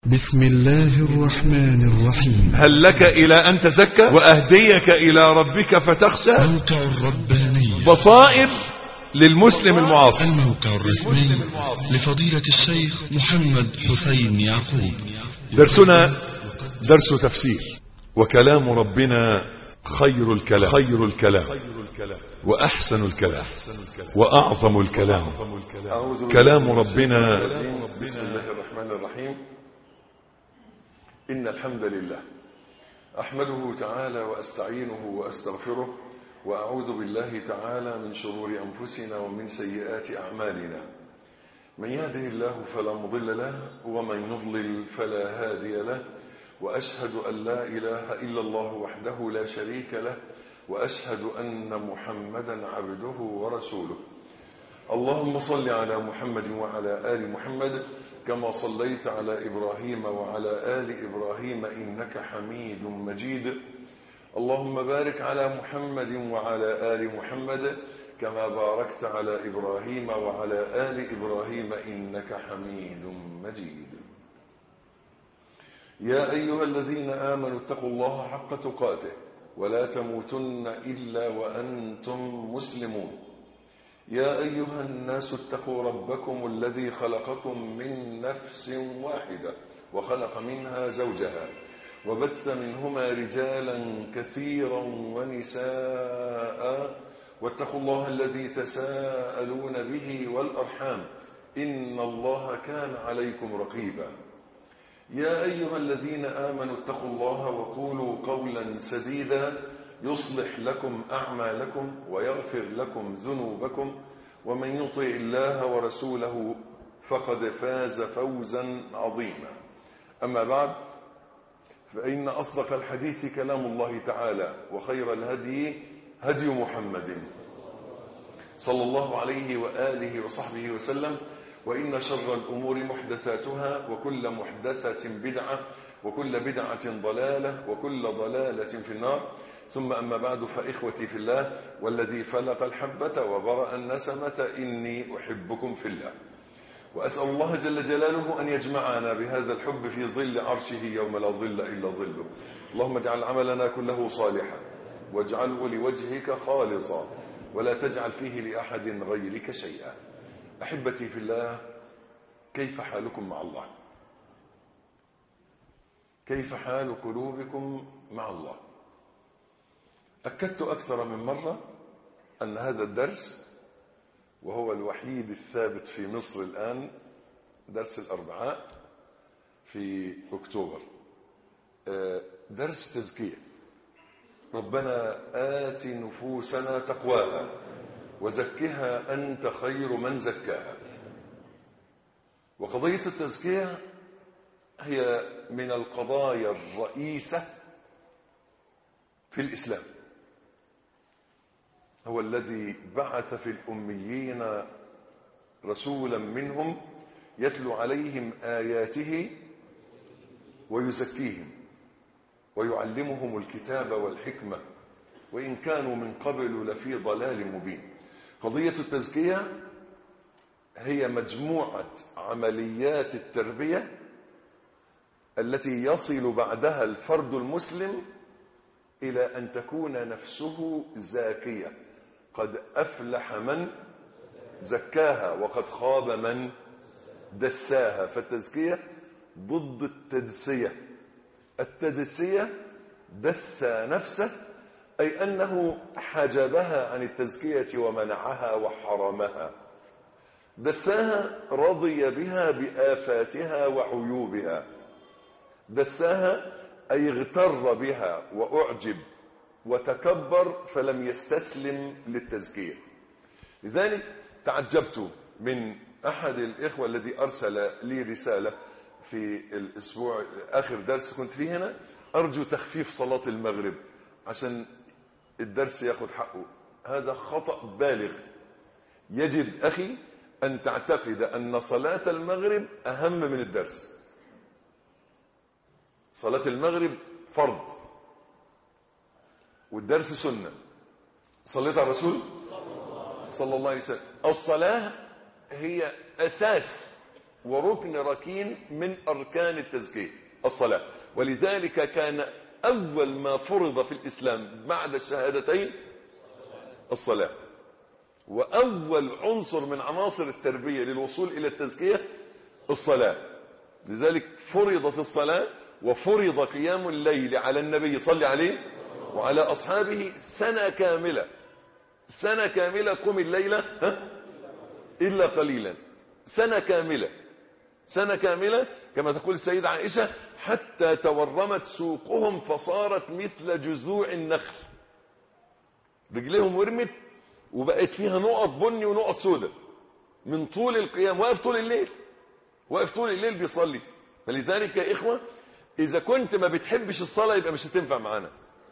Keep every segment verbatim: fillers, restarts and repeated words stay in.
بسم الله الرحمن الرحيم. هل لك إلى أن تزكى وأهديك إلى ربك فتخشى؟ موقع الربانية بصائر للمسلم المعاصر. الموقع الرسمي لفضيلة الشيخ محمد حسين يعقوب. درسنا درس تفسير. وكلام ربنا خير الكلام خير الكلام وأحسن الكلام وأعظم الكلام كلام ربنا. بسم الله الرحمن الرحيم. إن الحمد لله أحمده تعالى وأستعينه وأستغفره وأعوذ بالله تعالى من شرور أنفسنا ومن سيئات أعمالنا. من يهده الله فلا مضل له ومن يضلل فلا هادي له، وأشهد أن لا إله إلا الله وحده لا شريك له، وأشهد أن محمدا عبده ورسوله. اللهم صل على محمد وعلى آل محمد كما صليت على إبراهيم وعلى آل إبراهيم إنك حميد مجيد. اللهم بارك على محمد وعلى آل محمد كما باركت على إبراهيم وعلى آل إبراهيم إنك حميد مجيد. يا أيها الذين آمنوا اتقوا الله حق تقاته ولا تموتن إلا وأنتم مسلمون. يا أيها الناس اتقوا ربكم الذي خلقكم من نفس واحدة وخلق منها زوجها وبث منهما رجالا كثيرا ونساء، واتقوا الله الذي تساءلون به والأرحام إن الله كان عليكم رقيبا. يا أيها الذين آمنوا اتقوا الله وقولوا قولا سديدا يصلح لكم أعمالكم ويغفر لكم ذنوبكم، ومن يطع الله ورسوله فقد فاز فوزا عظيما. أما بعد، فإن أصدق الحديث كلام الله تعالى، وخير الهدي هدي محمد صلى الله عليه وآله وصحبه وسلم، وإن شر الأمور محدثاتها، وكل محدثة بدعة، وكل بدعة ضلالة، وكل ضلالة في النار. ثم أما بعد، فإخوتي في الله والذي فلق الحبة وبرأ النسمة إني أحبكم في الله، وأسأل الله جل جلاله أن يجمعنا بهذا الحب في ظل عرشه يوم لا ظل إلا ظله. اللهم اجعل عملنا كله صالحا واجعله لوجهك خالصا ولا تجعل فيه لأحد غيرك شيئا. أحبتي في الله، كيف حالكم مع الله؟ كيف حال قلوبكم مع الله؟ أكدت أكثر من مرة أن هذا الدرس، وهو الوحيد الثابت في مصر الآن، درس الأربعاء في أكتوبر، درس تزكية. ربنا آت نفوسنا تقواها وزكها أنت خير من زكاها. وقضية التزكية هي من القضايا الرئيسة في الإسلام. هو الذي بعث في الأميين رسولا منهم يتلو عليهم آياته ويزكيهم ويعلمهم الكتاب والحكمة وإن كانوا من قبل لفي ضلال مبين. قضية التزكية هي مجموعة عمليات التربية التي يصل بعدها الفرد المسلم إلى أن تكون نفسه زاكية. قد أفلح من زكاها وقد خاب من دساها. فالتزكية ضد التدسية. التدسية دسى نفسه، أي أنه حجبها عن التزكية ومنعها وحرمها. دساها رضي بها بآفاتها وعيوبها. دساها أي اغتر بها وأعجب وتكبر فلم يستسلم للتزكية. لذلك تعجبت من أحد الإخوة الذي أرسل لي رسالة في الأسبوع آخر درس كنت فيه هنا، أرجو تخفيف صلاة المغرب عشان الدرس ياخد حقه. هذا خطأ بالغ. يجب أخي أن تعتقد أن صلاة المغرب أهم من الدرس. صلاة المغرب فرض والدرس سنة. صليت على الرسول صلى الله عليه وسلم. الصلاة هي أساس وركن ركين من أركان التزكية الصلاة. ولذلك كان أول ما فرض في الإسلام بعد الشهادتين الصلاة، وأول عنصر من عناصر التربية للوصول إلى التزكية الصلاة. لذلك فرضت الصلاة وفرض قيام الليل على النبي صلى عليه وعلى أصحابه سنة كاملة. سنة كاملة قم الليلة ها إلا قليلا. سنة كاملة سنة كاملة كما تقول السيدة عائشة حتى تورمت سوقهم فصارت مثل جذوع النخل. رجلهم ورمت وبقت فيها نقط بني ونقط سودة من طول القيام. واقف طول الليل واقف طول الليل بيصلي. فلذلك يا إخوة إذا كنت ما بتحبش الصلاة يبقى مش هتنفع معانا،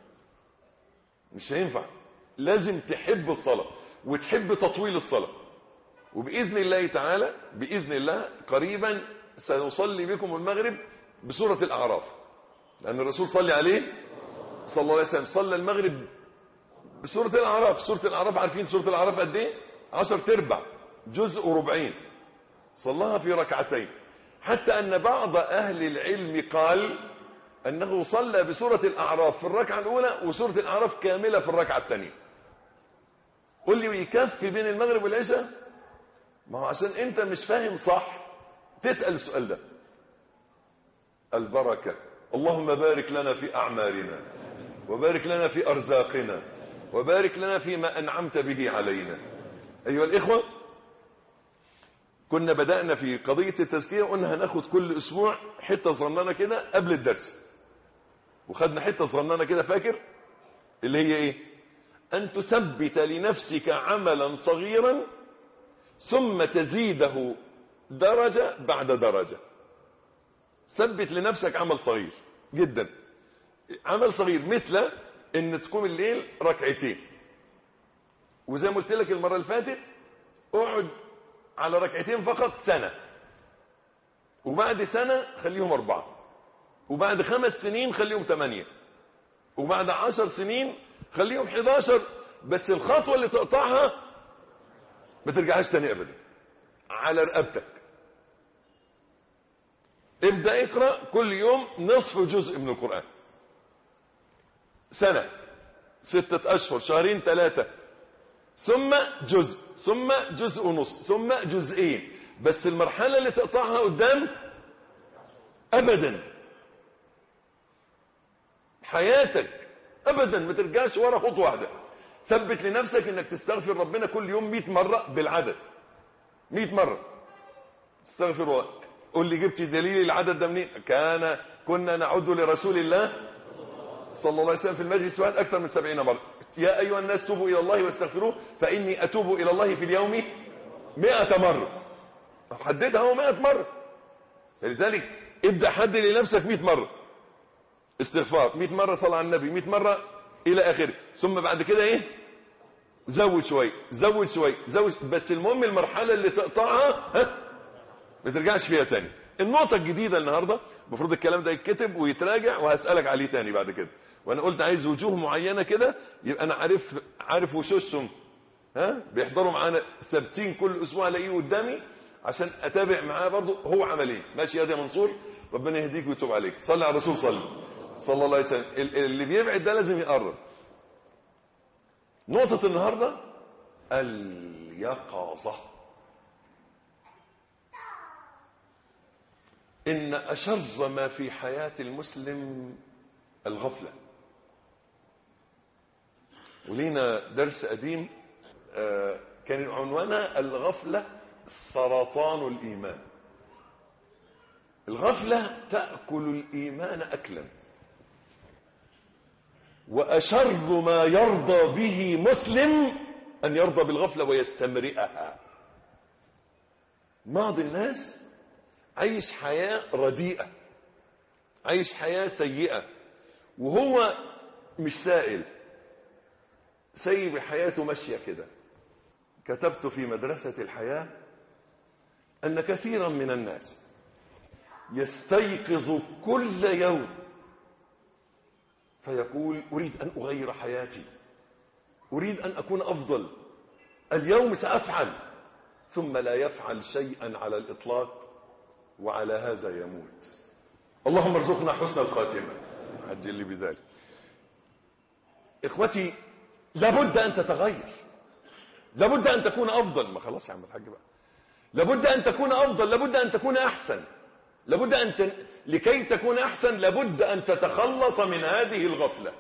مش هينفع. لازم تحب الصلاة وتحب تطويل الصلاة. وبإذن الله تعالى بإذن الله قريبا سنصلي بكم المغرب بسورة الأعراف، لأن الرسول صلى عليه صلى الله عليه وسلم صلى المغرب بسورة الأعراف. سورة الأعراف عارفين سورة الأعراف قد ايه؟ عشر تربع جزء وربعين. صلاها في ركعتين، حتى أن بعض أهل العلم قال أنه صلى بسورة الأعراف في الركعة الأولى وسورة الأعراف كاملة في الركعة الثانية. قل لي ويكفي بين المغرب والعشاء؟ ما هو عشان أنت مش فاهم صح تسأل السؤال ده. البركة. اللهم بارك لنا في أعمالنا وبارك لنا في أرزاقنا وبارك لنا فيما أنعمت به علينا. أيها الإخوة كنا بدأنا في قضية التزكية وقلنا هناخد كل أسبوع حتة صغننة كده قبل الدرس، وخدنا حتة صغننة كده فاكر اللي هي ايه؟ أن تثبت لنفسك عملا صغيرا ثم تزيده درجة بعد درجة. ثبت لنفسك عمل صغير جدا، عمل صغير مثل ان تقوم الليل ركعتين، وزي ما قلت لك المرة اللي فاتت اقعد على ركعتين فقط سنة، وبعد سنة خليهم أربعة، وبعد خمس سنين خليهم ثمانية، وبعد عشر سنين خليهم حداشر. بس الخطوة اللي تقطعها ما ترجعهاش تاني أبدا، على رقبتك. ابدأ اقرأ كل يوم نصف جزء من القرآن. سنة، ستة أشهر، شهرين، ثلاثة، ثم جزء، ثم جزء ونصف، ثم جزئين. بس المرحلة اللي تقطعها قدام أبدا حياتك أبدا ما ترجعش ورا خطوة واحدة. ثبت لنفسك انك تستغفر ربنا كل يوم مئة مرة بالعدد، مئة مرة تستغفر الله. قول لي جبت دليل العدد ده منين؟ كان كنا نعد لرسول الله صلى الله عليه وسلم في المجلس واحد أكثر من سبعين مرة. يا أيها الناس توبوا إلى الله واستغفروه فإني أتوب إلى الله في اليوم مئة مرة. حددها هو مئة مرة. لذلك ابدأ حدد لنفسك مئة مرة استغفار، مئة مرة صلاة على النبي، مئة مرة إلى آخره. ثم بعد كده إيه؟ زود شوي زود شوي زود. بس المهم المرحلة اللي تقطعها ها ما ترجعش فيها تاني. النقطة الجديدة النهاردة المفروض الكلام ده يتكتب ويتراجع وهسألك عليه تاني بعد كده. وانا قلت عايز وجوه معينة كده يبقى انا عارف عارف وشوشهم ها بيحضروا معانا ثابتين كل اسبوع الاقيه قدامي عشان اتابع معاه برضه هو عمل ايه. ماشي يا منصور؟ ربنا يهديك ويتوب عليك. صلي على الرسول صلى صلى الله عليه وسلم. اللي بيبعد ده لازم يقرب. نقطة النهاردة اليقظة. إن أشر ما في حياة المسلم الغفلة. ولينا درس قديم كان عنوانه الغفلة سرطان الإيمان. الغفلة تأكل الإيمان أكلا، وأشر ما يرضى به مسلم أن يرضى بالغفلة ويستمرئها. بعض الناس عايش حياة رديئة، عايش حياة سيئة، وهو مش سائل، سيب حياته ماشية كده. كتبت في مدرسة الحياة أن كثيرا من الناس يستيقظ كل يوم فيقول أريد أن أغير حياتي، أريد أن أكون أفضل، اليوم سأفعل، ثم لا يفعل شيئا على الإطلاق وعلى هذا يموت. اللهم ارزقنا حسن الخاتمة عجل لي بذلك. اخوتي لابد ان تتغير، لابد ان تكون افضل. ما خلاص يا عم الحاج بقى. لابد ان تكون افضل، لابد ان تكون احسن، لابد ان ت... لكي تكون احسن لابد ان تتخلص من هذه الغفلة.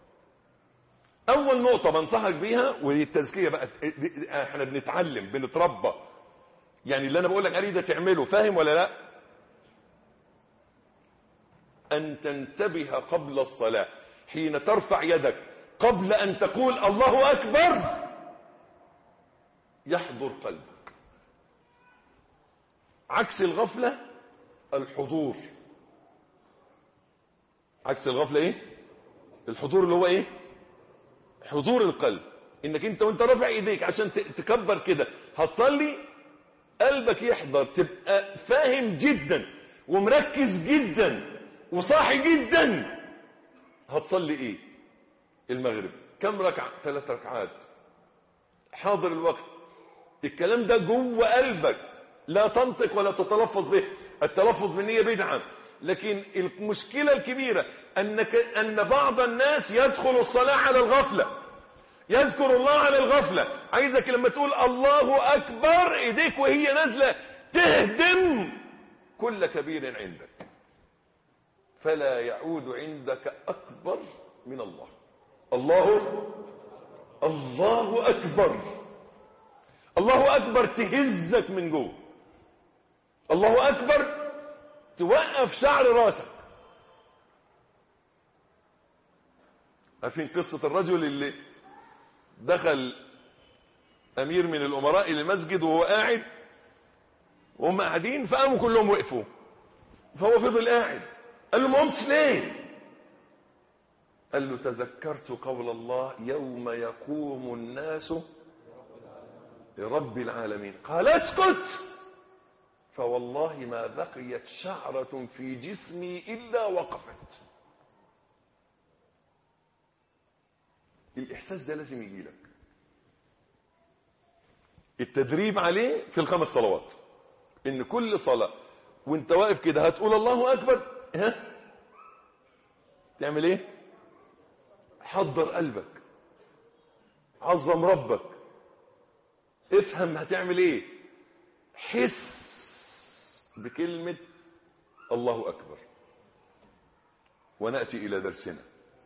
اول نقطة بنصحك بيها وهي التزكية بقى. احنا بنتعلم بنتربى، يعني اللي انا بقول لك عليه ده تعمله، فاهم ولا لا؟ ان تنتبه قبل الصلاة، حين ترفع يدك قبل ان تقول الله اكبر يحضر قلبك. عكس الغفلة الحضور. عكس الغفلة ايه؟ الحضور، اللي هو ايه؟ حضور القلب. انك انت وانت رافع ايديك عشان تكبر كده هتصلي، قلبك يحضر، تبقى فاهم جدا ومركز جدا وصاحي جدا. هتصلي ايه؟ المغرب كم ركعة؟ ثلاث ركعات، حاضر الوقت. الكلام ده جوه قلبك، لا تنطق ولا تتلفظ به. التلفظ بالنية بدعة، لكن المشكلة الكبيرة أنك أن بعض الناس يدخل الصلاة على الغفلة، يذكر الله على الغفلة. عايزك لما تقول الله أكبر ايديك وهي نازلة تهدم كل كبير عندك، فلا يعود عندك أكبر من الله. الله الله أكبر. الله أكبر تهزك من جوه. الله أكبر توقف شعر راسك. عارفين قصة الرجل اللي دخل أمير من الأمراء إلى المسجد وهو قاعد وهم قاعدين فقاموا كلهم وقفوا، فهو فضل قاعد. قال له ما قمتش ليه؟ قال له تذكرت قول الله يوم يقوم الناس لرب العالمين. قال اسكت، فوالله ما بقيت شعرة في جسمي إلا وقفت. الإحساس ده لازم يجي لك. التدريب عليه في الخمس صلوات، إن كل صلاة وانت واقف كده هتقول الله أكبر، ها تعمل ايه؟ حضر قلبك، عظم ربك، افهم هتعمل ايه، حس بكلمة الله أكبر. ونأتي إلى درسنا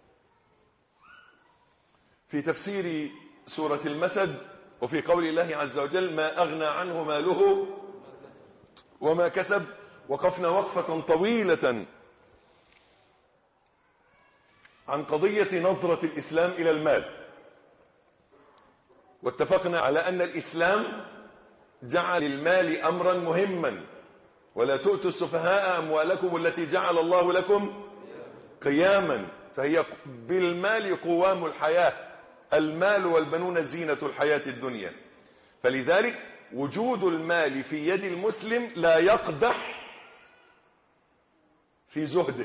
في تفسير سورة المسد وفي قول الله عز وجل ما أغنى عنه ماله وما كسب. وقفنا وقفة طويلة عن قضية نظرة الإسلام إلى المال، واتفقنا على أن الإسلام جعل المال أمرا مهما، ولا تؤتوا السفهاء أموالكم التي جعل الله لكم قياما، فهي بالمال قوام الحياة. المال والبنون زينة الحياة الدنيا. فلذلك وجود المال في يد المسلم لا يقدح في زهده.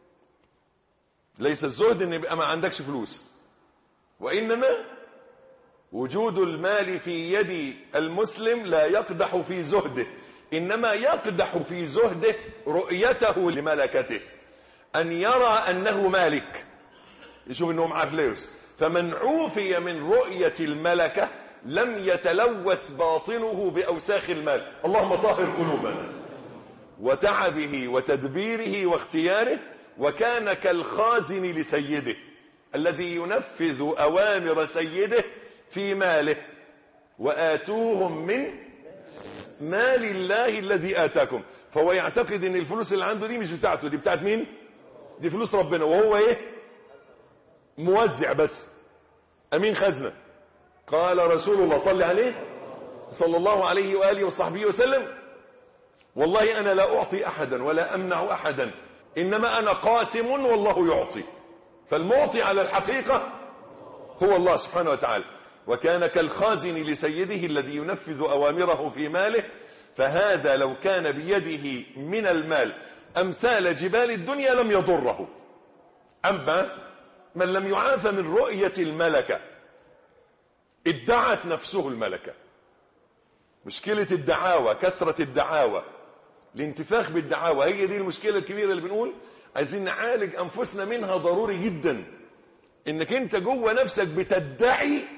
ليس الزهد ان يبقى ما عندكش فلوس، وإنما وجود المال في يد المسلم لا يقدح في زهده، إنما يقدح في زهده رؤيته لملكته، أن يرى أنه مالك، يشوف أنه معاه فلوس. فمن عوفي من رؤية الملكة لم يتلوث باطنه بأوساخ المال. اللهم طهر قلوبنا. وتعبه وتدبيره واختياره، وكان كالخازن لسيده الذي ينفذ أوامر سيده في ماله. وآتوهم من مال الله الذي آتاكم. فهو يعتقد ان الفلوس اللي عنده دي مش بتاعته، دي بتاعت مين؟ دي فلوس ربنا، وهو ايه؟ موزع بس، امين خزنة. قال رسول الله صلى عليه صلى الله عليه وآله وصحبه وسلم والله أنا لا أعطي أحدا ولا أمنع أحدا، إنما أنا قاسم والله يعطي. فالمعطي على الحقيقة هو الله سبحانه وتعالى. وكان كالخازن لسيده الذي ينفذ أوامره في ماله. فهذا لو كان بيده من المال أمثال جبال الدنيا لم يضره. أما من لم يعاف من رؤية الملكة ادعت نفسه الملكة. مشكلة الدعاوى، كثرة الدعاوى، الانتفاخ بالدعاوى. هي دي المشكلة الكبيرة اللي بنقول عايزين نعالج أنفسنا منها، ضروري جدا. إنك أنت جوه نفسك بتدعي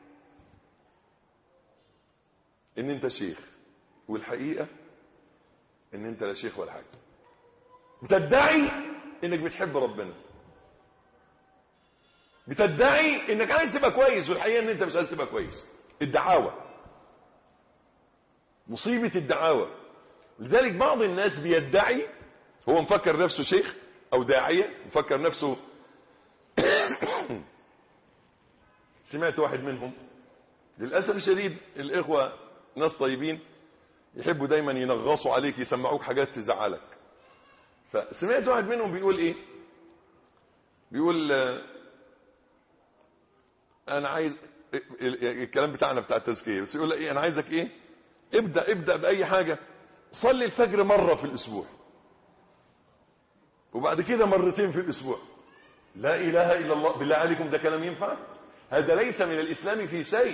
إن أنت شيخ، والحقيقة إن أنت لا شيخ ولا حاجة. بتدعي إنك بتحب ربنا، بتدعي إنك عايز تبقى كويس، والحقيقة إن أنت مش عايز تبقى كويس. الدعاوى، مصيبة الدعاوى. لذلك بعض الناس بيدعي هو مفكر نفسه شيخ او داعية، مفكر نفسه سمعت واحد منهم، للأسف الشديد الإخوة ناس طيبين يحبوا دايما ينغصوا عليك، يسمعوك حاجات تزعلك. فسمعت واحد منهم بيقول ايه، بيقول انا عايز الكلام بتاعنا بتاع التزكية، بس يقول ايه، انا عايزك ايه، ابدأ ابدأ بأي حاجة، صلي الفجر مرة في الأسبوع، وبعد كده مرتين في الأسبوع. لا إله إلا الله. بالله عليكم ده كلام ينفع؟ هذا ليس من الإسلام في شيء.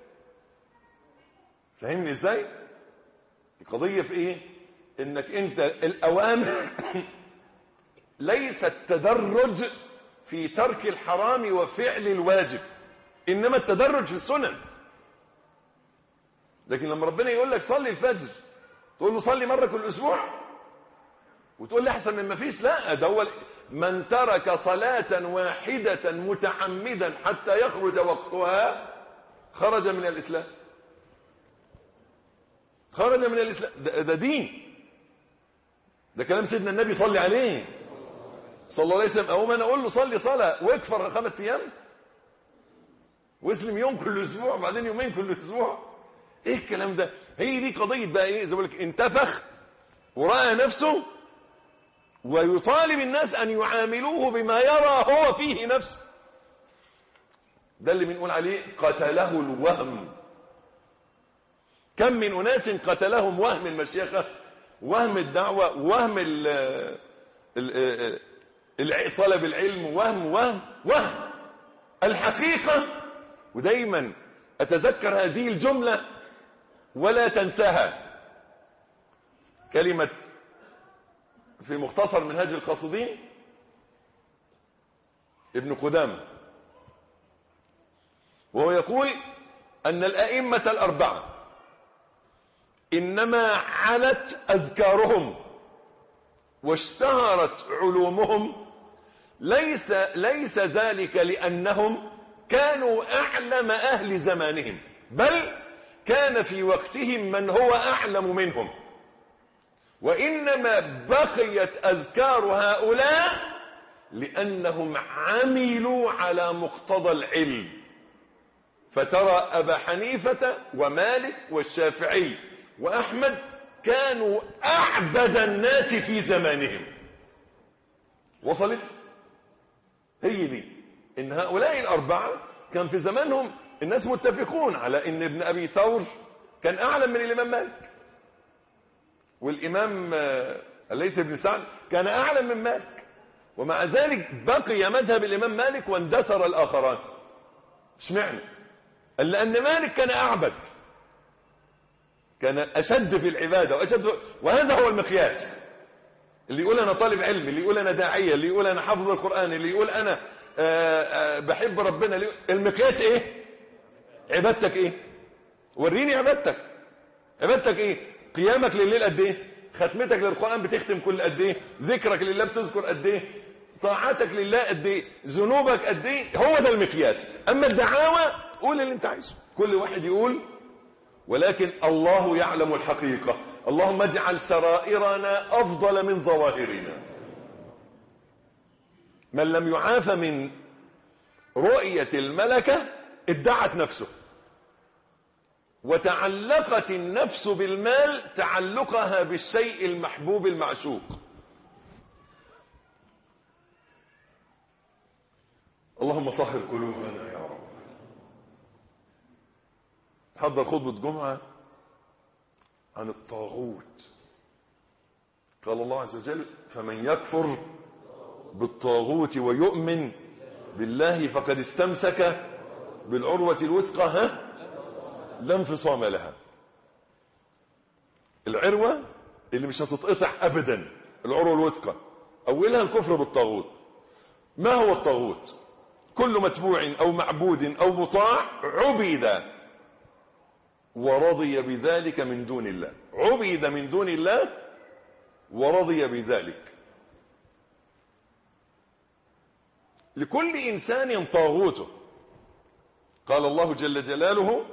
فهمني ازاي؟ القضية في ايه؟ انك انت الأوامر ليس التدرج في ترك الحرام وفعل الواجب، إنما التدرج في السنن. لكن لما ربنا يقول لك صلي الفجر تقول له صلي مرة كل أسبوع وتقول لي أحسن من ما فيش؟ لا، ده هو من ترك صلاة واحدة متعمدا حتى يخرج وقتها خرج من الإسلام، خرج من الإسلام. ده, ده دين، ده كلام سيدنا النبي صلي عليه صلى الله عليه وسلم. أو ما أنا أقول له صلي صلاة واكفر خمس أيام واسلم يوم كل أسبوع وبعدين يومين كل أسبوع؟ ايه الكلام ده؟ هي دي قضية بقى ايه، زي ما بقول لك، انتفخ ورأى نفسه ويطالب الناس ان يعاملوه بما يرى هو فيه نفسه. ده اللي بنقول عليه قتله الوهم. كم من اناس قتلهم وهم المشيخة، وهم الدعوة، وهم ال ال طلب العلم، وهم وهم وهم الحقيقة. ودايما اتذكر هذه الجملة ولا تنساها، كلمة في مختصر منهاج القاصدين ابن قدامة، وهو يقول أن الأئمة الأربعة إنما علت أذكارهم واشتهرت علومهم، ليس, ليس ذلك لأنهم كانوا أعلم أهل زمانهم، بل كان في وقتهم من هو أعلم منهم، وإنما بقيت أذكار هؤلاء لأنهم عملوا على مقتضى العلم. فترى أبا حنيفة ومالك والشافعي وأحمد كانوا أعبد الناس في زمانهم. وصلت؟ هي دي إن هؤلاء الأربعة كان في زمانهم الناس متفقون على ان ابن ابي ثور كان اعلم من الامام مالك، والامام الليث بن سعد كان اعلم من مالك، ومع ذلك بقي مذهب الامام مالك واندثر الاخران. اشمعنى؟ لان مالك كان اعبد، كان اشد في العباده واشد، وهذا هو المقياس. اللي يقول انا طالب علم، اللي يقول انا داعيه، اللي يقول انا حافظ القران، اللي يقول انا آآ آآ بحب ربنا، المقياس ايه؟ عبادتك ايه؟ وريني عبادتك. عبادتك ايه؟ قيامك لليل قد ايه؟ ختمتك للقرآن بتختم كل قد ايه؟ ذكرك لله بتذكر قد ايه؟ طاعتك لله قد ايه؟ ذنوبك قد ايه؟ هو ده المقياس. اما الدعاوى قول اللي انت عايزه، كل واحد يقول، ولكن الله يعلم الحقيقة. اللهم اجعل سرائرنا افضل من ظواهرنا. من لم يعاف من رؤية الملكة ادعت نفسه، وتعلقت النفس بالمال تعلقها بالشيء المحبوب المعشوق. اللهم طهر قلوبنا يا رب. حضر خطبة جمعة عن الطاغوت. قال الله عز وجل: فمن يكفر بالطاغوت ويؤمن بالله فقد استمسك بالعروة الوثقى ها لا انفصام لها. العروة اللي مش هتتقطع ابدا، العروة الوثقى، اولها الكفر بالطاغوت. ما هو الطاغوت؟ كل متبوع او معبود او مطاع عبد ورضي بذلك من دون الله، عبد من دون الله ورضي بذلك. لكل انسان طاغوته. قال الله جل جلاله: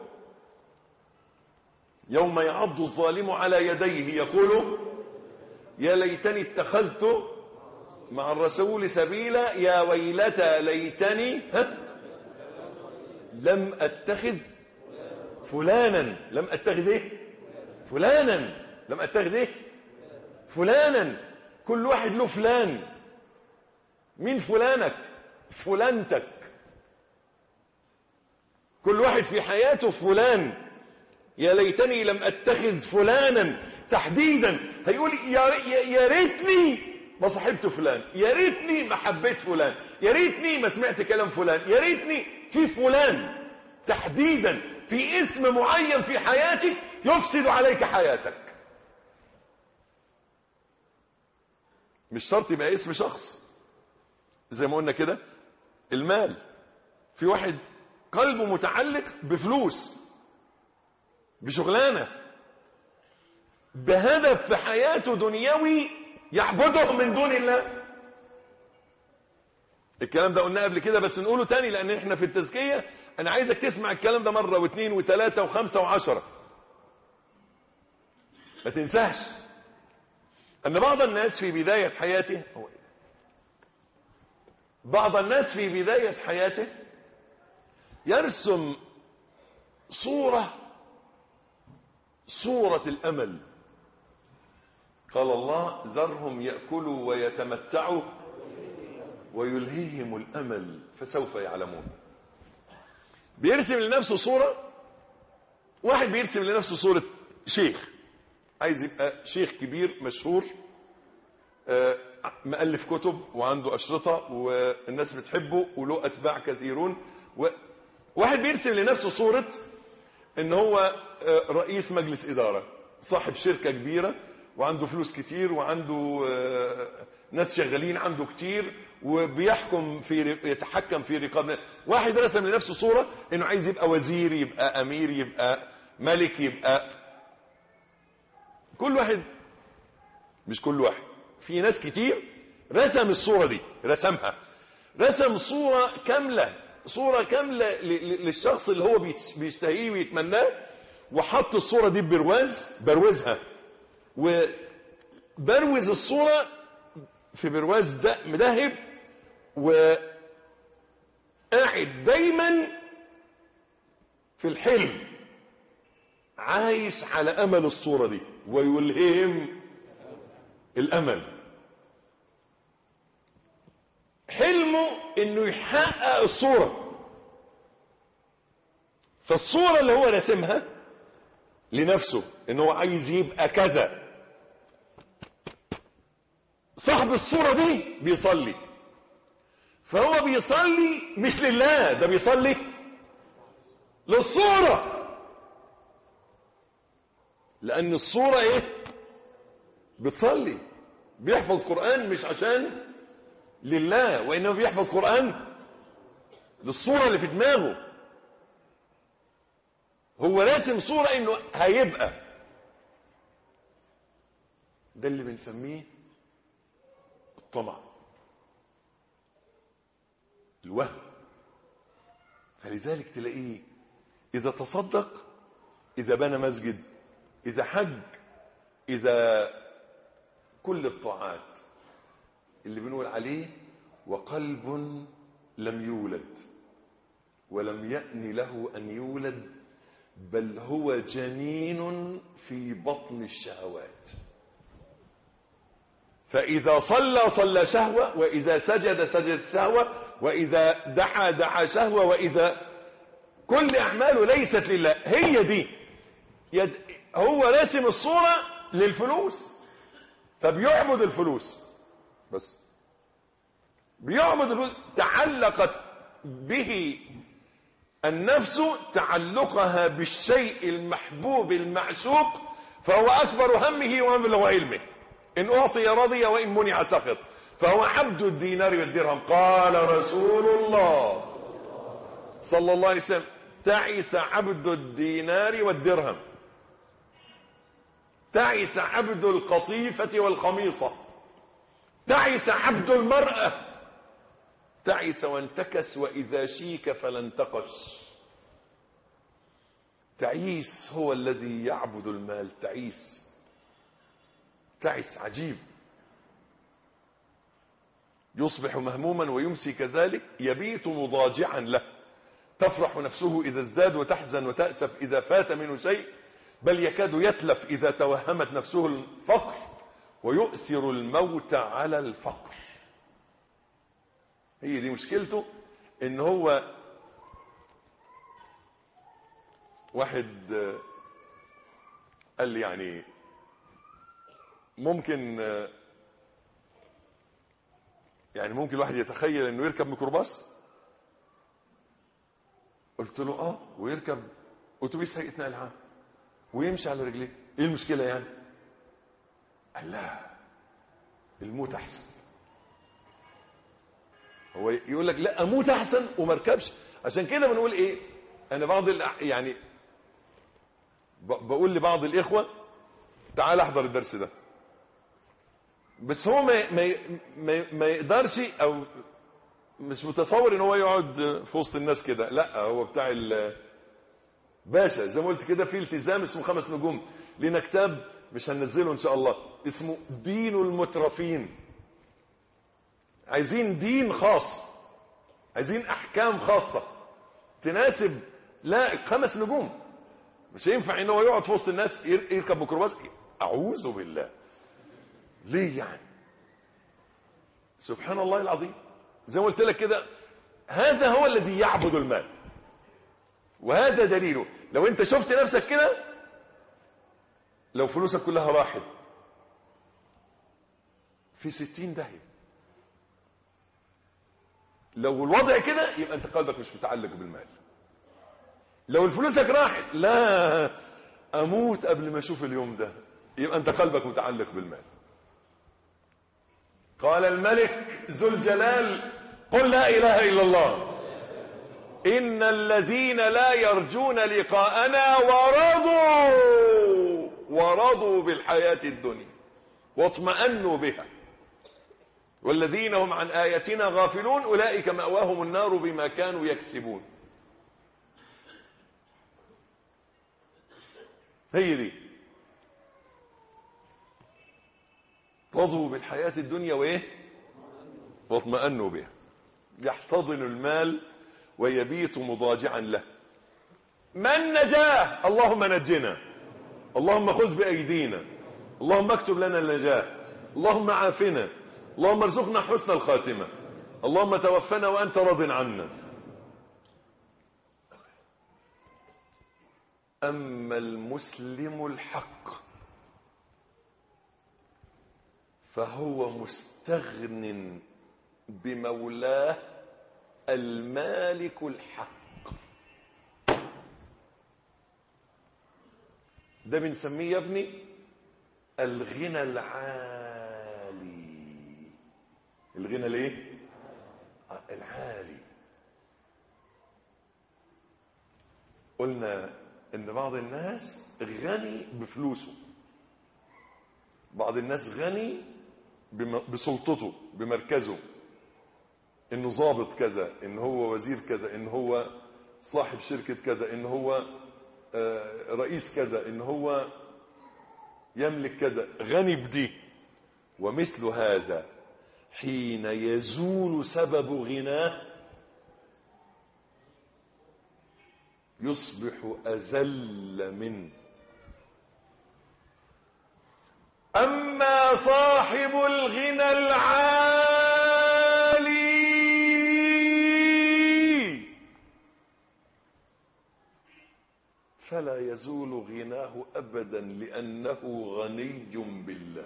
يوم يعض الظالم على يديه يقول يا ليتني اتخذت مع الرسول سبيلا يا ويلتى ليتني لم اتخذ فلانا لم اتخذ ايه فلانا لم اتخذ ايه فلانا. كل واحد له فلان. مين فلانك؟ فلانتك. كل واحد في حياته فلان. يا ليتني لم اتخذ فلانا تحديدا. هيقول يا ريتني ما صاحبت فلان، يا ريتني ما حبيت فلان، يا ريتني ما سمعت كلام فلان، يا ريتني في فلان تحديدا، في اسم معين في حياتك يفسد عليك حياتك. مش شرط يبقى اسم شخص. زي ما قلنا كده المال، في واحد قلبه متعلق بفلوس، بشغلانة، بهدف في حياته دنيوي يعبده من دون الله. الكلام ده قلناه قبل كده بس نقوله تاني لان احنا في التزكية. انا عايزك تسمع الكلام ده مرة واثنين وثلاثة وخمسة وعشرة، ما تنساش ان بعض الناس في بداية حياته بعض الناس في بداية حياته يرسم صورة صورة الامل. قال الله: ذرهم يأكلوا ويتمتعوا ويلهيهم الامل فسوف يعلمون. بيرسم لنفسه صورة. واحد بيرسم لنفسه صورة شيخ، عايز يبقى شيخ كبير مشهور، مؤلف كتب وعنده أشرطة والناس بتحبه وله أتباع كثيرون. واحد بيرسم لنفسه صورة ان هو رئيس مجلس إدارة، صاحب شركة كبيرة وعنده فلوس كتير وعنده ناس شغالين عنده كتير وبيحكم في يتحكم في رقاب. واحد رسم لنفسه صورة انه عايز يبقى وزير، يبقى امير، يبقى ملك، يبقى كل واحد. مش كل واحد، في ناس كتير رسم الصورة دي، رسمها رسم صورة كاملة، صورة كاملة للشخص اللي هو بيستهيه ويتمناه، وحط الصورة دي ببرواز، بروزها وبروز الصورة في برواز ده مذهب، وقاعد دايما في الحلم عايش على امل الصورة دي ويلهم الامل. حلمه انه يحقق الصورة. فالصورة اللي هو رسمها لنفسه انه عايز يبقى كذا، صاحب الصورة دي بيصلي، فهو بيصلي مش لله، ده بيصلي للصورة، لان الصورة ايه؟ بتصلي. بيحفظ قرآن مش عشان لله، وانه بيحفظ قرآن للصورة اللي في دماغه. هو راسم صورة انه هيبقى. ده اللي بنسميه الطمع، الوهم. فلذلك تلاقيه اذا تصدق، اذا بنى مسجد، اذا حج، اذا كل الطاعات اللي بنقول عليه وقلب لم يولد ولم يأن له أن يولد بل هو جنين في بطن الشهوات. فإذا صلى صلى شهوة، وإذا سجد سجد شهوة، وإذا دعا دعا شهوة، وإذا كل أعماله ليست لله. هي دي يد... هو راسم الصورة للفلوس، فبيعبد الفلوس بس، بيعبد الفلوس. تعلقت به النفس تعلقها بالشيء المحبوب المعشوق، فهو أكبر همه ومبلغ علمه، إن أعطي رضي وإن منع سخط، فهو عبد الدينار والدرهم. قال رسول الله صلى الله عليه وسلم: تعس عبد الدينار والدرهم، تعس عبد القطيفة والخميصة، تعس عبد المرأة، تعس وانتكس وإذا شيك فلا انتقش. تعيس هو الذي يعبد المال، تعيس تعس عجيب، يصبح مهموما ويمسي كذلك، يبيت مضاجعا له، تفرح نفسه إذا ازداد وتحزن وتأسف إذا فات منه شيء، بل يكاد يتلف إذا توهمت نفسه الفقر، ويؤثر الموت على الفقر. هي دي مشكلته، ان هو واحد قال لي يعني ممكن يعني ممكن الواحد يتخيل انه يركب ميكروباص؟ قلت له اه، ويركب اتوبيس هيئة نقل عام ويمشي على رجليه، ايه المشكلة يعني؟ قال لا، الموت احسن. هو يقول لك لا اموت احسن وما اركبش. عشان كده بنقول ايه، انا بعض يعني بقول لبعض الاخوه تعال احضر الدرس ده، بس هو ما ما ما, ما يقدرش او مش متصور ان هو يقعد في وسط الناس كده، لا هو بتاع باشا زي ما قلت كده، في التزام اسمه خمس نجوم. لنا كتاب مش هننزله ان شاء الله اسمه دين المترفين. عايزين دين خاص، عايزين احكام خاصة تناسب، لا خمس نجوم. مش هينفع ان هو يقعد في وسط الناس يركب ميكروباص، اعوذ بالله. ليه يعني؟ سبحان الله العظيم. زي ما قلت لك كده، هذا هو الذي يعبد المال، وهذا دليله. لو انت شفت نفسك كده، لو فلوسك كلها راحت في ستين داهية، لو الوضع كده يبقى انت قلبك مش متعلق بالمال. لو الفلوسك راحت، لا اموت قبل ما اشوف اليوم ده، يبقى انت قلبك متعلق بالمال. قال الملك ذو الجلال: قل لا اله الا الله ان الذين لا يرجون لقاءنا ورضوا ورضوا بالحياة الدنيا واطمأنوا بها والذين هم عن آياتنا غافلون أولئك مأواهم النار بما كانوا يكسبون. هي دي، رضوا بالحياة الدنيا وايه واطمأنوا بها، يحتضن المال ويبيت مضاجعا له. من نجاه؟ اللهم نجنا، اللهم خذ بأيدينا، اللهم اكتب لنا النجاة، اللهم عافنا، اللهم ارزقنا حسن الخاتمة، اللهم توفنا وأنت راض عنا. أما المسلم الحق فهو مستغن بمولاه المالك الحق. ده بنسميه يا ابني الغنى العالي. الغنى ليه؟ العالي. قلنا ان بعض الناس غني بفلوسه، بعض الناس غني بسلطته بمركزه، انه ضابط كذا، ان هو وزير كذا، ان هو صاحب شركة كذا، ان هو رئيس كذا، ان هو يملك كذا، غني بدي. ومثل هذا حين يزول سبب غناه يصبح أذل منه. أما صاحب الغنى العالي فلا يزول غناه أبدا لأنه غني بالله.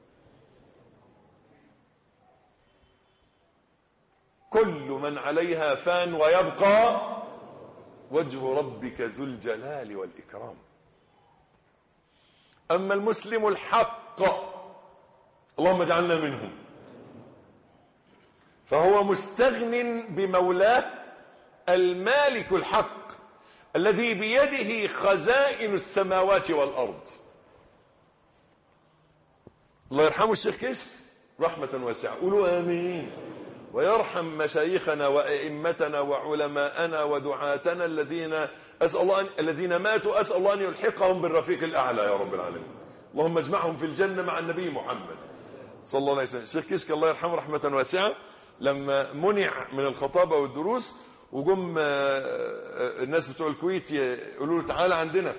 كل من عليها فان ويبقى وجه ربك ذو الجلال والإكرام. أما المسلم الحق اللهم اجعلنا منهم فهو مستغن بمولاه المالك الحق الذي بيده خزائن السماوات والأرض. الله يرحمه الشيخ كشك رحمة واسعة، قولوا آمين. ويرحم مشايخنا وأئمتنا وعلماءنا ودعاتنا الذين أسأل الله أن الذين ماتوا أسأل الله أن يلحقهم بالرفيق الأعلى يا رب العالمين. اللهم اجمعهم في الجنة مع النبي محمد صلى الله عليه وسلم. الشيخ كشك الله يرحمه رحمة واسعة لما منع من الخطابة والدروس وجم الناس بتوع الكويت يقولوا له تعالى عندنا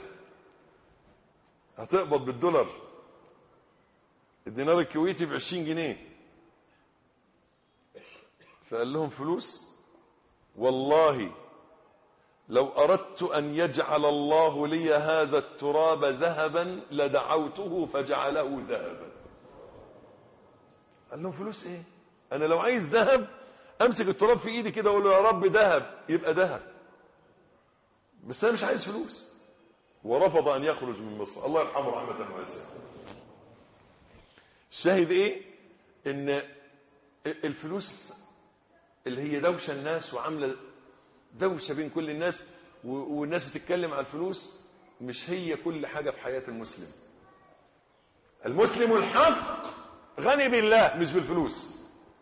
هتقبض بالدولار، الدينار الكويتي بعشرين جنيه. فقال لهم فلوس؟ والله لو أردت أن يجعل الله لي هذا التراب ذهبا لدعوته فجعله ذهبا. قال لهم فلوس ايه؟ انا لو عايز ذهب امسك التراب في ايدي كده واقول له يا رب ذهب يبقى ذهب، بس انا مش عايز فلوس. ورفض ان يخرج من مصر الله يرحمه رحمة واسعة. الشاهد ايه؟ ان الفلوس اللي هي دوشة الناس وعاملة دوشة بين كل الناس والناس بتتكلم عن الفلوس، مش هي كل حاجة في حياة المسلم. المسلم الحق غني بالله مش بالفلوس.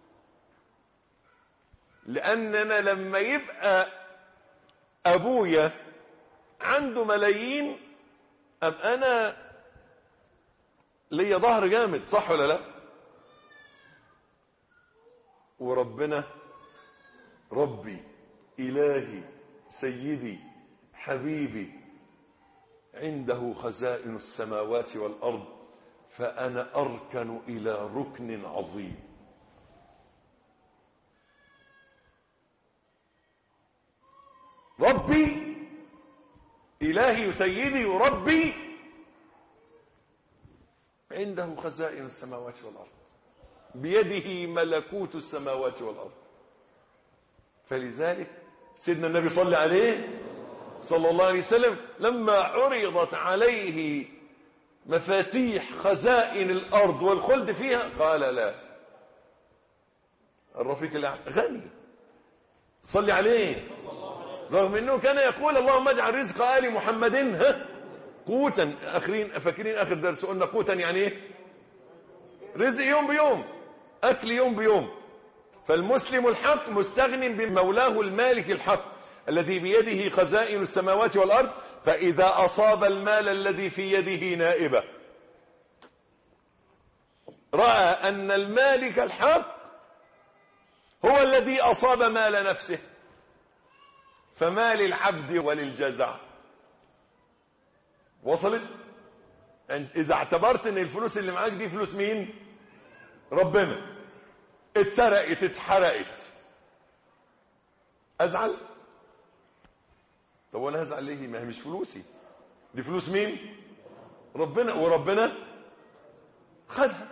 لأننا لما يبقى أبويا عنده ملايين أم أنا ليا ظهر جامد، صح ولا لا؟ وربنا ربي إلهي سيدي حبيبي عنده خزائن السماوات والأرض، فأنا أركن إلى ركن عظيم. ربي إلهي سيدي وربي عنده خزائن السماوات والأرض، بيده ملكوت السماوات والأرض. فلذلك سيدنا النبي صلى عليه صلى الله عليه وسلم لما عرضت عليه مفاتيح خزائن الأرض والخلد فيها قال لا. الرفيق الأعلى غني صلي عليه، رغم انه كان يقول اللهم اجعل رزق آل محمد ها قوتا. اخرين فاكرين اخر درس قلنا قوتا يعني ايه؟ رزق يوم بيوم، اكل يوم بيوم. فالمسلم الحق مستغن بمولاه المالك الحق الذي بيده خزائن السماوات والارض، فاذا اصاب المال الذي في يده نائبه راى ان المالك الحق هو الذي اصاب مال نفسه، فما للعبد وللجزع. وصلت؟ اذا اعتبرت ان الفلوس اللي معاك دي فلوس مين؟ ربنا، اتسرقت اتحرقت ازعل؟ طب وانا هزعل ليه؟ ما هي مش فلوسي، دي فلوس مين؟ ربنا، وربنا خدها.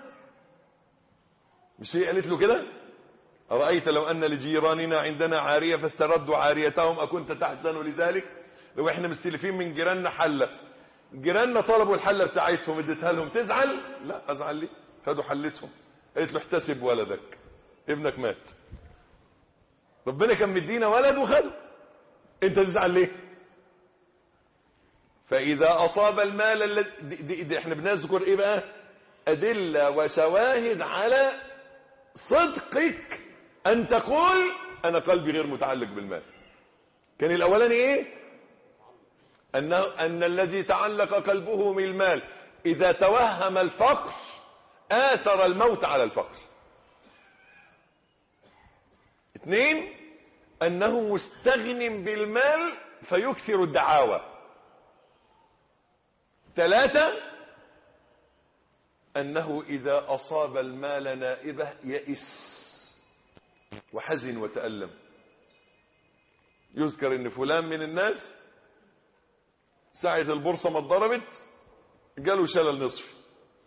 مش هي قالت له كده؟ أرأيت لو أن لجيراننا عندنا عارية فاستردوا عاريتهم أكنت تحزن لذلك؟ لو احنا مستلفين من جيراننا حلة، جيراننا طلبوا الحلة بتاعتهم اديتها لهم، تزعل؟ لا أزعل ليه؟ خدوا حلتهم. قالت له احتسب ولدك، ابنك مات، ربنا كان مدينا ولد وخده، انت تزعل ليه؟ فإذا أصاب المال الذي دي, دي, دي احنا بنذكر ايه بقى؟ أدلة وشواهد على صدقك أن تقول أنا قلبي غير متعلق بالمال. كان الأولاني إيه؟ أن, أن الذي تعلق قلبه من المال إذا توهم الفقر آثر الموت على الفقر. اثنين، أنه مستغن بالمال فيكثر الدعاوى. ثلاثة، أنه إذا أصاب المال نائبة يئس وحزن وتألم. يذكر ان فلان من الناس ساعة البورصة ما اتضربت جاله شلل نصفي.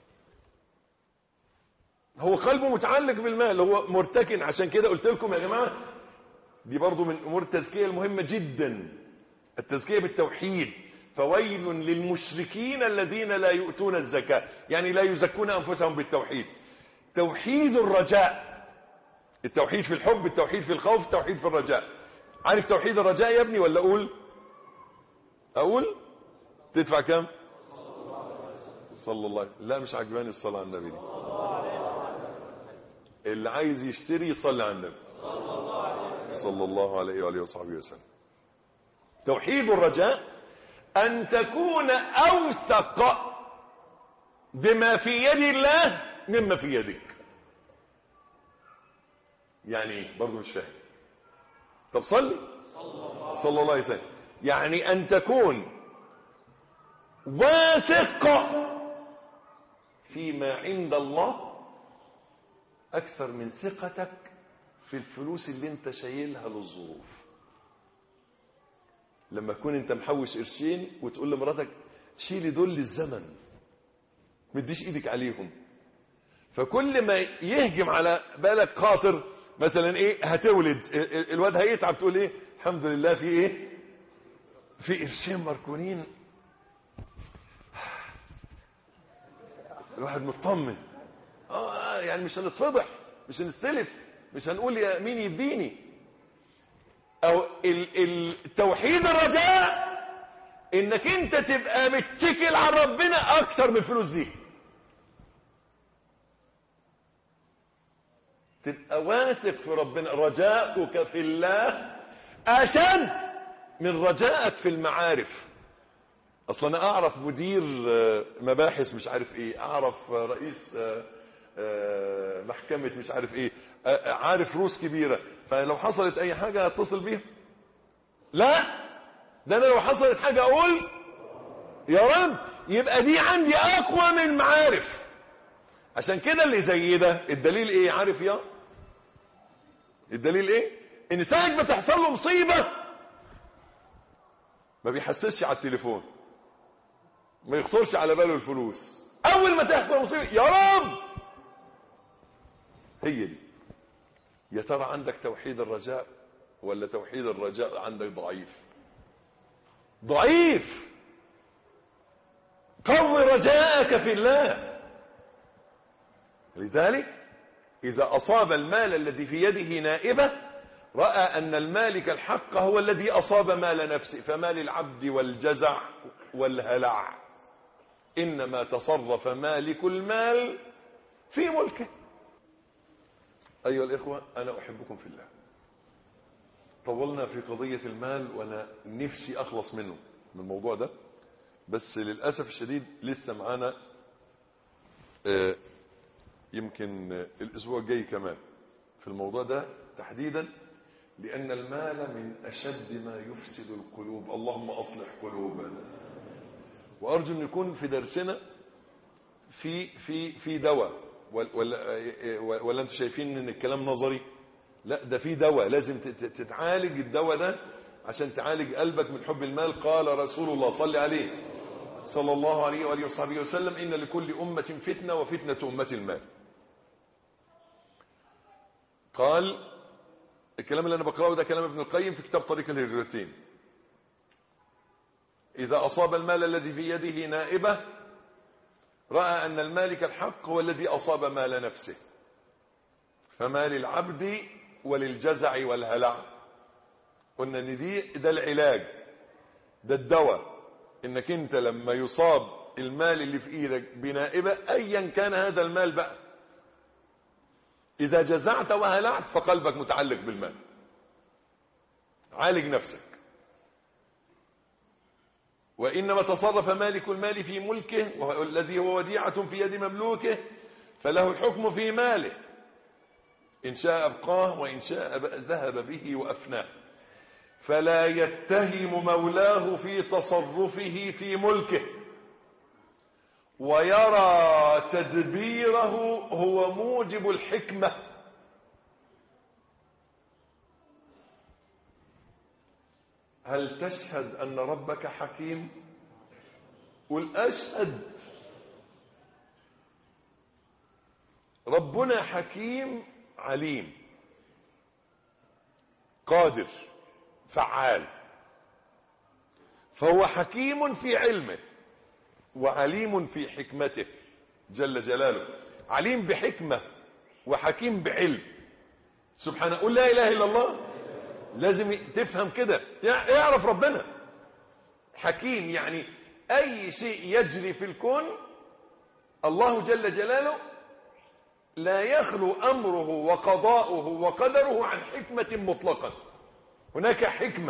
هو قلبه متعلق بالمال، هو مرتكن. عشان كده قلت لكم يا جماعة دي برضو من امور التزكية المهمة جدا، التزكية بالتوحيد. فويل للمشركين الذين لا يؤتون الزكاة، يعني لا يزكون أنفسهم بالتوحيد. توحيد الرجاء، التوحيد في الحب، التوحيد في الخوف، التوحيد في الرجاء. عارف توحيد الرجاء يا ابني ولا أقول أقول تدفع كم؟ صلى الله عليه وسلم. لا مش عجباني الصلاة على النبي دي. اللي عايز يشتري يصلي على النبي صلى الله عليه وآله وصحبه وسلم. توحيد الرجاء أن تكون أوثق بما في يد الله مما في يدك. يعني ايه؟ برضو مش فاهم. طب صلي صلى الله عليه وسلم. يعني أن تكون واثق فيما عند الله أكثر من ثقتك في الفلوس اللي انت شايلها للظروف. لما تكون انت محوش قرشين وتقول لمراتك شيلي دول للزمن، مديش ايدك عليهم، فكل ما يهجم على بالك خاطر مثلا ايه هتولد الواد هيتعب، تقول ايه الحمد لله في ايه في قرشين مركونين، الواحد مطمن. اه يعني مش هنتفضح، مش هنستلف، مش هنقول يا مين يديني. او التوحيد الرجاء انك انت تبقى متكل على ربنا اكثر من الفلوس دي، تبقى واثق في ربنا. رجاؤك في الله اشد من رجائك في المعارف. اصلا انا اعرف مدير مباحث مش عارف ايه، اعرف رئيس محكمة مش عارف ايه، عارف روس كبيرة، فلو حصلت اي حاجة اتصل بيها. لا ده انا لو حصلت حاجة اقول يا رب، يبقى دي عندي اقوى من المعارف. عشان كده اللي زي ده الدليل ايه؟ عارف يا الدليل ايه؟ ان ساعة ما تحصل له مصيبة ما بيحسسش على التليفون، ما يخطرش على باله الفلوس. اول ما تحصل مصيبة يا رب. هي دي. يا ترى عندك توحيد الرجاء ولا توحيد الرجاء عندك ضعيف؟ ضعيف. قوي رجاءك في الله. لذلك إذا أصاب المال الذي في يده نائبة رأى أن المالك الحق هو الذي أصاب مال نفسه، فمال العبد والجزع والهلع، إنما تصرف مالك المال في ملكه. أيها الإخوة أنا أحبكم في الله. طولنا في قضية المال وأنا نفسي أخلص منه من الموضوع ده، بس للأسف الشديد لسه معانا آه يمكن الأسبوع الجاي كمان في الموضوع ده تحديدا، لأن المال من أشد ما يفسد القلوب. اللهم أصلح قلوبنا. وأرجو أن يكون في درسنا في في في دواء، ولا ولا أنتم شايفين أن الكلام نظري؟ لا ده في دواء لازم تتعالج. الدواء ده عشان تعالج قلبك من حب المال. قال رسول الله صلى عليه صلى الله عليه وآله وصحبه وسلم إن لكل أمة فتنة وفتنة أمة المال. قال الكلام اللي أنا بقرأه ده كلام ابن القيم في كتاب طريق الهجرتين. إذا أصاب المال الذي في يده نائبة رأى أن المالك الحق هو الذي أصاب مال نفسه، فما للعبد وللجزع والهلع. قلنا ان دي ده العلاج، ده الدواء، انك انت لما يصاب المال اللي في ايدك بنائبة ايا كان هذا المال بقى، اذا جزعت وهلعت فقلبك متعلق بالمال. عالج نفسك. وانما تصرف مالك المال في ملكه والذي هو وديعة في يد مملوكه فله الحكم في ماله، إن شاء أبقاه وإن شاء ذهب به وأفناه، فلا يتهم مولاه في تصرفه في ملكه ويرى تدبيره هو موجب الحكمة. هل تشهد أن ربك حكيم؟ قل أشهد. ربنا حكيم عليم قادر فعال. فهو حكيم في علمه وعليم في حكمته جل جلاله. عليم بحكمة وحكيم بعلم سبحانه. قل لا إله إلا الله، لازم تفهم كده، اعرف ربنا حكيم. يعني أي شيء يجري في الكون الله جل جلاله لا يخلو أمره وقضاؤه وقدره عن حكمة مطلقا. هناك حكمة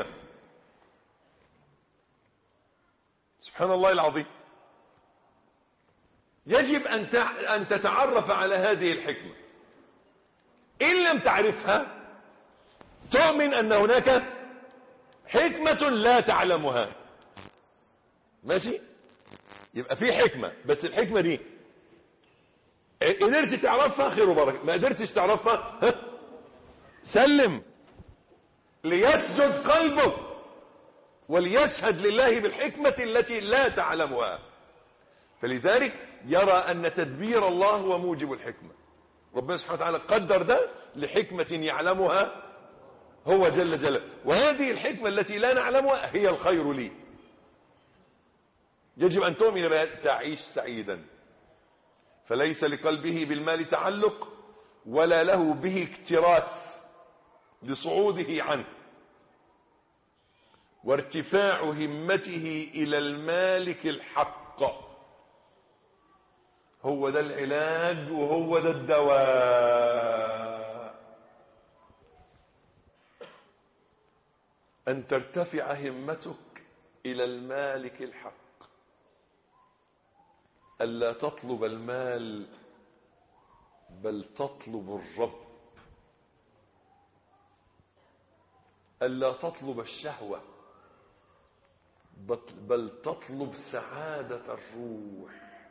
سبحان الله العظيم. يجب أن تتعرف على هذه الحكمة. إن لم تعرفها تؤمن أن هناك حكمة لا تعلمها. ماشي؟ يبقى في حكمة، بس الحكمة دي قدرت تعرفها خير وبركة، ما قدرتش تعرفها ها؟ سلم، ليسجد قلبك وليشهد لله بالحكمة التي لا تعلمها. فلذلك يرى أن تدبير الله هو موجب الحكمة. ربنا سبحانه وتعالى قدر ده لحكمة يعلمها هو جل جلاله، وهذه الحكمة التي لا نعلمها هي الخير لي. يجب أن تؤمن بها تعيش سعيدا. فليس لقلبه بالمال تعلق ولا له به اكتراث لصعوده عنه وارتفاع همته إلى المالك الحق. هو ده العلاج وهو ده الدواء، أن ترتفع همتك إلى المالك الحق، ألا تطلب المال بل تطلب الرب، ألا تطلب الشهوة بل تطلب سعادة الروح.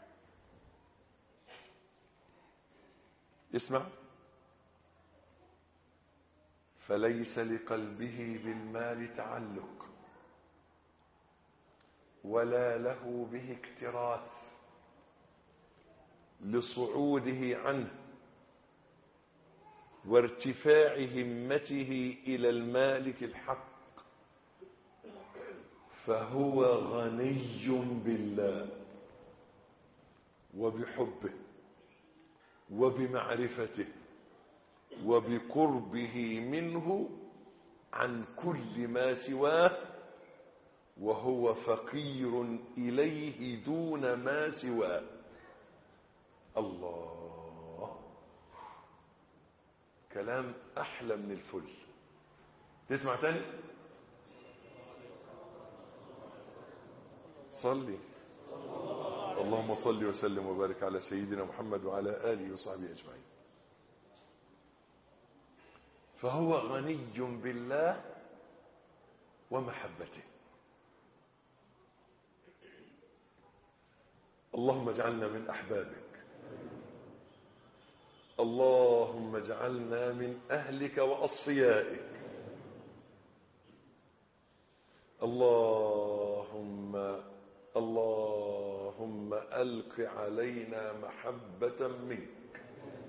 اسمع، فليس لقلبه بالمال تعلق ولا له به اكتراث لصعوده عنه وارتفاع همته إلى المالك الحق، فهو غني بالله وبحبه وبمعرفته وبقربه منه عن كل ما سواه، وهو فقير إليه دون ما سواه. الله، كلام أحلى من الفل. تسمع تاني؟ صلي اللهم صل وسلم وبارك على سيدنا محمد وعلى آله وصحبه أجمعين. فهو غني بالله ومحبته. اللهم اجعلنا من أحبابك، اللهم اجعلنا من أهلك وأصفيائك، اللهم اللهم ألق علينا محبة منك.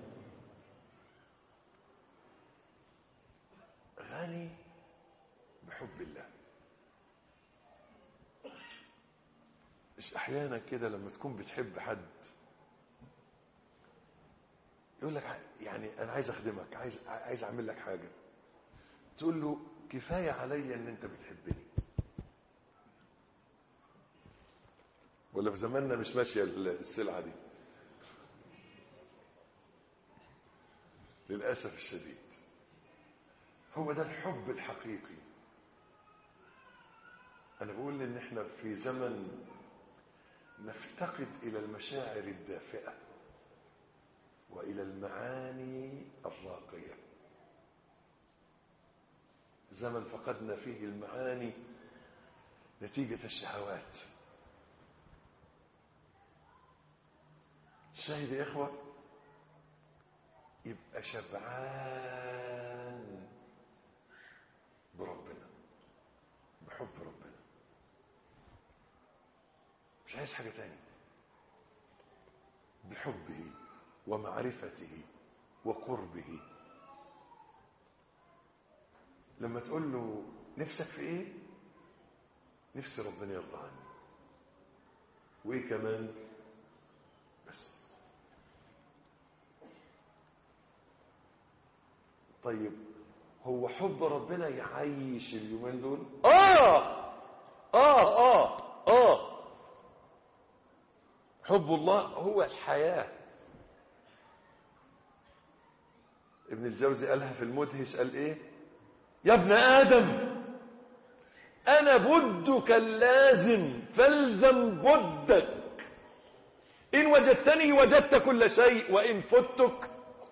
غني بحب الله. مش أحيانا كده لما تكون بتحب حد يقول لك يعني أنا عايز أخدمك، عايز عايز أعمل لك حاجة، تقول له كفاية عليا إن أنت بتحبني. ولا في زماننا مش ماشية السلعة دي للأسف الشديد. هو ده الحب الحقيقي. أنا بقول إن إحنا في زمن نفتقد إلى المشاعر الدافئة وإلى المعاني الراقية. زمن فقدنا فيه المعاني نتيجة الشهوات. الشاهد يا إخوة يبقى شبعان بربنا، بحب ربنا، مش عايز حاجة تاني، بحبه ومعرفته وقربه. لما تقول له نفسك في ايه، نفسي ربنا يرضى عني، وايه كمان؟ بس. طيب هو حب ربنا يعيش اليومين دول؟ اه اه اه اه حب الله هو الحياة. ابن الجوزي قالها في المدهش، قال ايه؟ يا ابن آدم أنا بدك اللازم فالزم بدك، إن وجدتني وجدت كل شيء، وإن فتك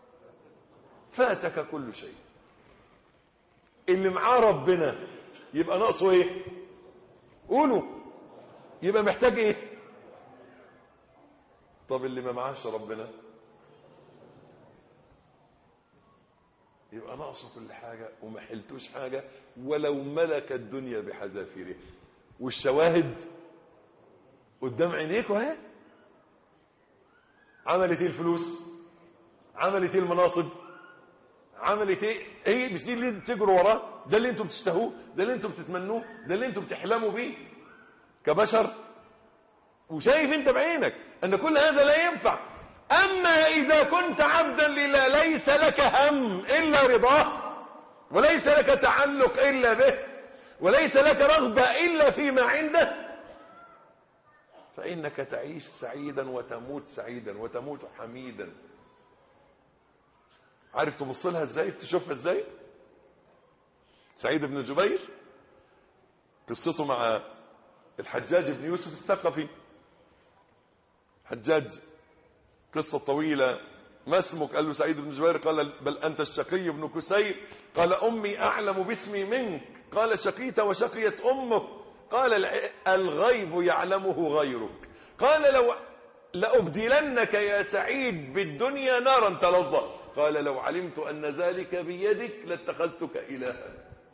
فاتك كل شيء. اللي معاه ربنا يبقى ناقصه ايه؟ قولوا. يبقى محتاج ايه؟ طب اللي ما معاش ربنا يبقى ناقصه كل حاجة وما حلتوش حاجة ولو ملك الدنيا بحذافيره. والشواهد قدام عينيكوا اهي. عملت ايه الفلوس؟ عملت ايه المناصب؟ عملت ايه؟ ايه مش دي اللي بتجروا وراه؟ ده اللي انتم بتشتهوه؟ ده اللي انتم بتتمنوه؟ ده اللي انتم بتحلموا بيه كبشر؟ وشايف انت بعينك ان كل هذا لا ينفع. اما اذا كنت عبدا لله ليس لك هم الا رضاه، وليس لك تعلق الا به، وليس لك رغبة الا فيما عنده، فانك تعيش سعيدا وتموت سعيدا وتموت حميدا. عارف تبص لها ازاي؟ تشوفها ازاي؟ سعيد بن جبير قصته مع الحجاج بن يوسف الثقفي. حجاج قصة طويلة. ما اسمك؟ قال له سعيد بن جبير. قال بل أنت الشقي بن كسير. قال أمي أعلم باسمي منك. قال شقيت وشقيت أمك. قال الغيب يعلمه غيرك. قال لو لأبدلنك يا سعيد بالدنيا نارا تلظى. قال لو علمت أن ذلك بيدك لاتخذتك إلها.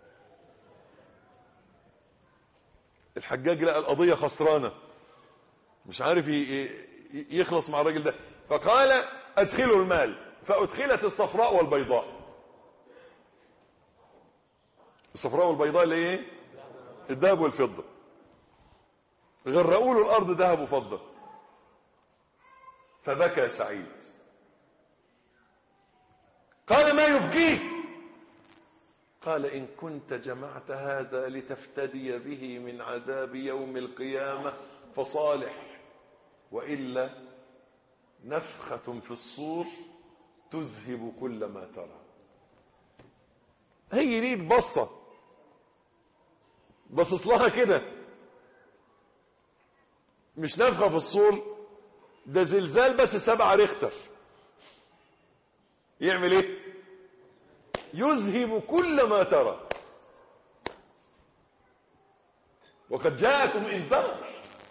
الحجاج لقى القضية خسرانة، مش عارف يخلص مع الراجل ده، فقال ادخلوا المال. فادخلت الصفراء والبيضاء. الصفراء والبيضاء اللي ايه؟ الذهب والفضة. غرقوا له الارض ذهب وفضة. فبكى سعيد. قال ما يبكيك؟ قال إن كنت جمعت هذا لتفتدي به من عذاب يوم القيامة فصالح، وإلا نفخة في الصور تذهب كل ما ترى. هي دي البصة، بصص لها كده. مش نفخة في الصور، ده زلزال بس سبعة ريختر يعمل ايه؟ يذهب كل ما ترى. وقد جاءكم انذار.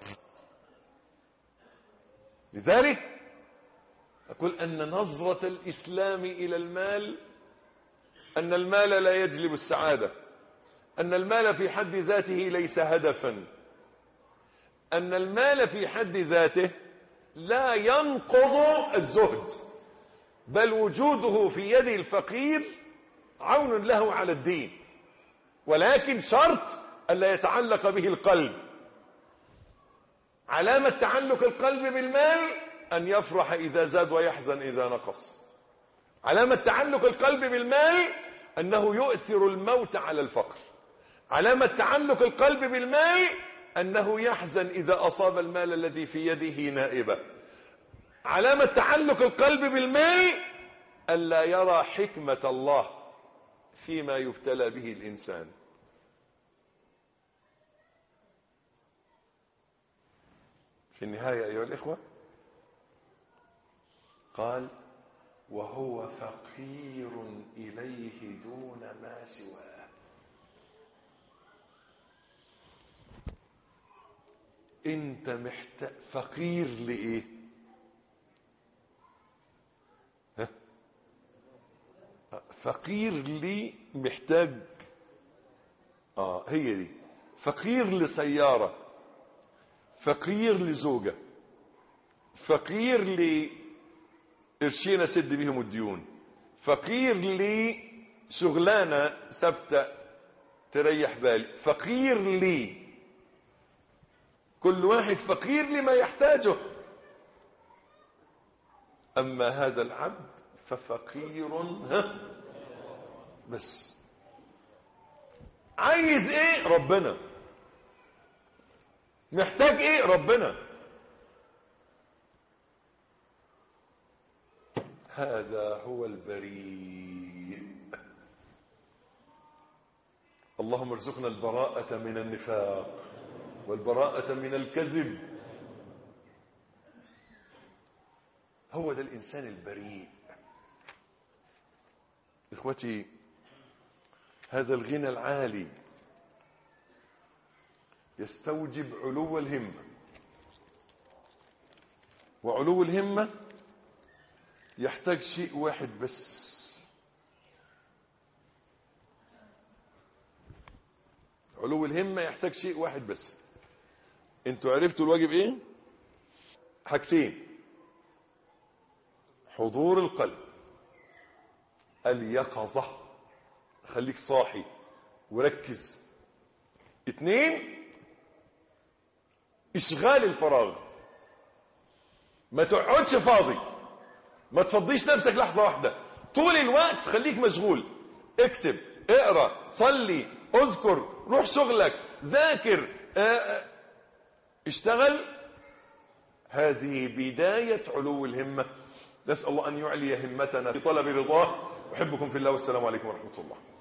لذلك أقول أن نظرة الإسلام إلى المال أن المال لا يجلب السعادة، أن المال في حد ذاته ليس هدفا، أن المال في حد ذاته لا ينقض الزهد، بل وجوده في يد الفقير عون له على الدين، ولكن شرط ألا يتعلق به القلب. علامة تعلق القلب بالمال أن يفرح إذا زاد ويحزن إذا نقص. علامة تعلق القلب بالمال أنه يؤثر الموت على الفقر. علامة تعلق القلب بالمال أنه يحزن إذا أصاب المال الذي في يده نائبة. علامة تعلق القلب بالمال ألا يرى حكمة الله فيما يبتلى به الإنسان. في النهاية أيها الإخوة قال وهو فقير إليه دون ما سواه. انت محتاج فقير لإيه؟ ها؟ فقير لي محتاج. اه هي دي. فقير لسيارة، فقير لزوجة، فقير لقرشين اسد بيهم الديون، فقير لشغلانة ثابتة تريح بالي، فقير لي كل واحد فقير لما يحتاجه. أما هذا العبد ففقير ها بس. عايز ايه؟ ربنا. محتاج ايه؟ ربنا. هذا هو البريء. اللهم ارزقنا البراءة من النفاق والبراءة من الكذب. هو ده الإنسان البريء. إخوتي، هذا الغنى العالي يستوجب علو الهمة، وعلو الهمة يحتاج شيء واحد بس. علو الهمة يحتاج شيء واحد بس. انتوا عرفتوا الواجب ايه؟ حاجتين: حضور القلب، اليقظة، خليك صاحي وركز. اتنين: اشغال الفراغ، ما تقعدش فاضي، ما تفضيش نفسك لحظة واحدة، طول الوقت خليك مشغول. اكتب، اقرأ، صلي، اذكر، روح شغلك، ذاكر، اه اشتغل. هذه بداية علو الهمة. نسأل الله أن يعلي همتنا في طلب رضاه. أحبكم في الله والسلام عليكم ورحمة الله.